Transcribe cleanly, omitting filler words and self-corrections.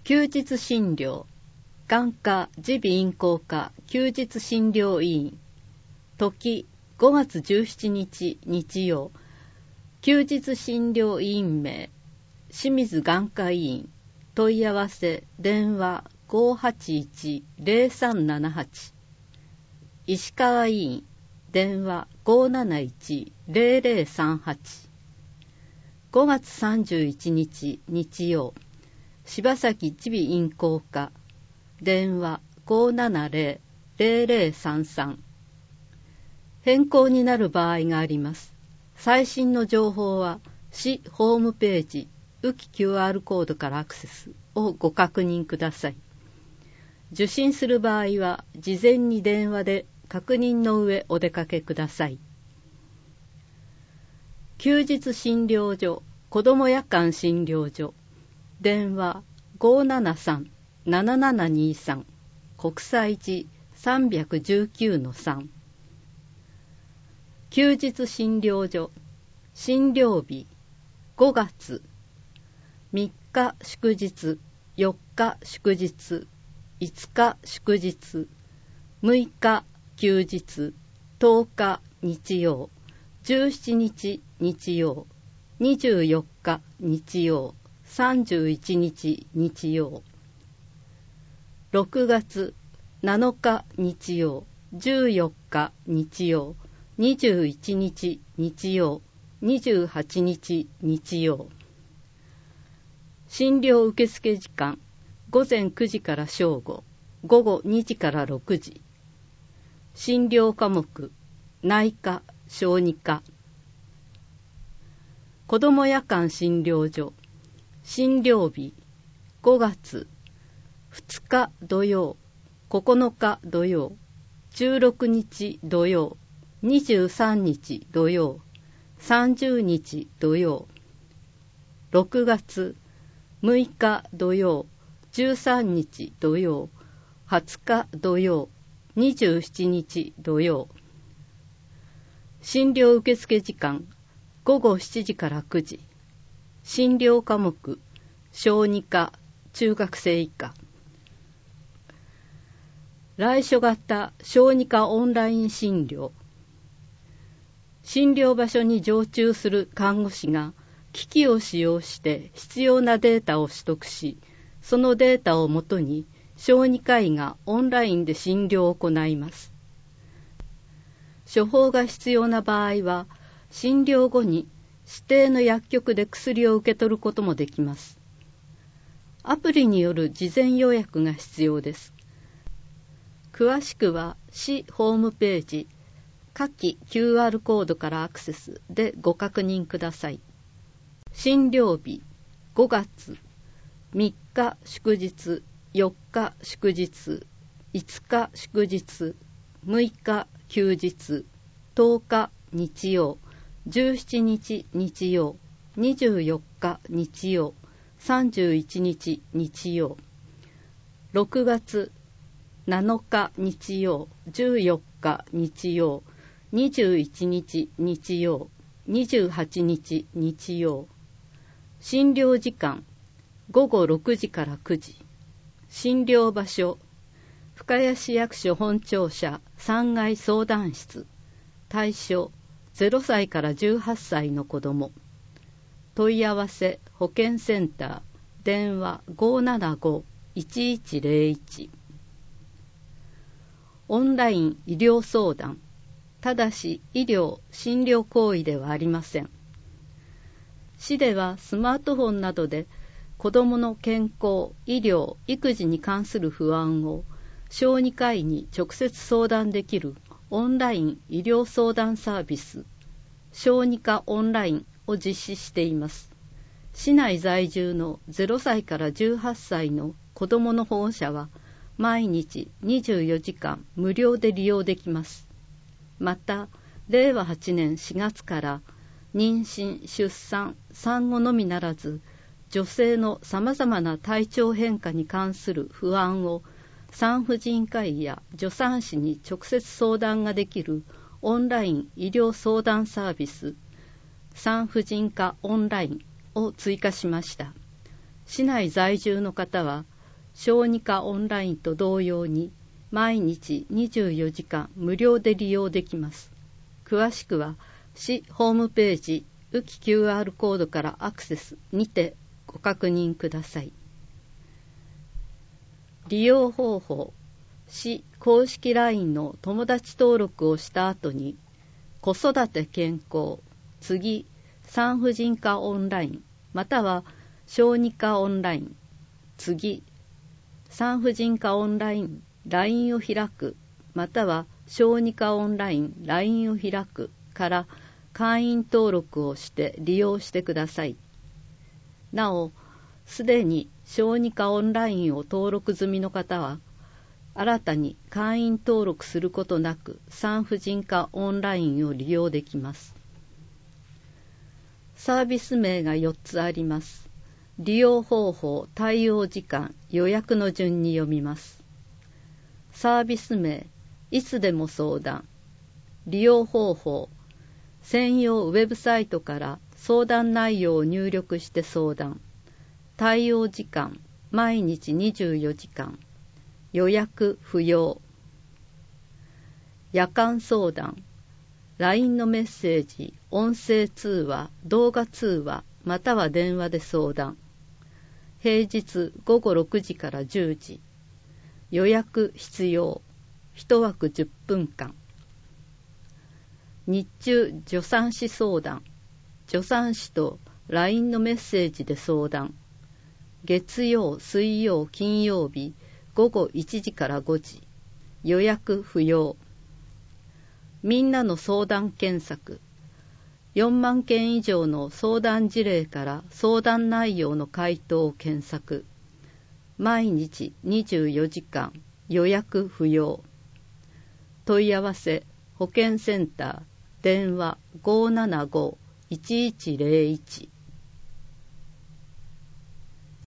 休日診療眼科耳鼻咽喉科休日診療委員時5月17日日曜休日診療委員名清水眼科医院問い合わせ電話 581-0378 石川医院電話 571-0038 5月31日日曜柴崎耳鼻咽喉科電話 570-0033 変更になる場合があります。最新の情報は市ホームページ浮き QR コードからアクセスをご確認ください。受診する場合は事前に電話で確認の上お出かけください。休日診療所子ども夜間診療所電話 573-7723 国際時319-3 休日診療所診療日5月3日祝日4日祝日5日祝日6日休日10日日曜17日日曜24日日曜31日日曜6月7日日曜14日日曜21日日曜28日日曜診療受付時間午前9時から正午午後2時から6時診療科目内科小児科子ども夜間診療所診療日5月2日土曜9日土曜16日土曜23日土曜30日土曜6月6日土曜13日土曜20日土曜27日土曜診療受付時間午後7時から9時診療科目小児科中学生以下来所型小児科オンライン診療診療場所に常駐する看護師が機器を使用して必要なデータを取得しそのデータをもとに小児科医がオンラインで診療を行います。処方が必要な場合は診療後に指定の薬局で薬を受け取ることもできます。アプリによる事前予約が必要です。詳しくは市ホームページ下記 QR コードからアクセスでご確認ください。診療日5月3日祝日4日祝日5日祝日6日休日10日日曜17日日曜24日日曜31日日曜6月7日日曜14日日曜21日日曜28日日曜診療時間午後6時から9時診療場所深谷市役所本庁舎3階相談室対象0歳から18歳の子ども問い合わせ保健センター電話 575-1101 オンライン医療相談ただし医療・診療行為ではありません。市ではスマートフォンなどで子どもの健康・医療・育児に関する不安を小児科医に直接相談できるオンライン医療相談サービス小児科オンラインを実施しています。市内在住の0歳から18歳の子どもの保護者は毎日24時間無料で利用できます。また、令和8年4月から妊娠・出産・産後のみならず女性のさまざまな体調変化に関する不安を産婦人科医や助産師に直接相談ができるオンライン医療相談サービス産婦人科オンラインを追加しました。市内在住の方は小児科オンラインと同様に毎日24時間無料で利用できます。詳しくは市ホームページ浮き QR コードからアクセスにてご確認ください。利用方法、市公式 LINE の友達登録をした後に子育て健康、次産婦人科オンラインまたは小児科オンライン、次産婦人科オンライン LINE を開くまたは小児科オンライン LINE を開くから会員登録をして利用してください。なお、すでに小児科オンラインを登録済みの方は新たに会員登録することなく産婦人科オンラインを利用できます。サービス名が4つあります。利用方法、対応時間、予約の順に読みます。サービス名、いつでも相談。利用方法、専用ウェブサイトから相談内容を入力して相談。対応時間、毎日24時間。予約不要。夜間相談、LINE のメッセージ、音声通話、動画通話、または電話で相談。平日午後6時から10時。予約必要。1枠10分間。日中助産師相談。助産師と LINE のメッセージで相談。月曜、水曜、金曜日、午後1時から5時。予約不要。みんなの相談検索。4万件以上の相談事例から相談内容の回答を検索。毎日24時間。予約不要。問い合わせ、保健センター、電話 575-1101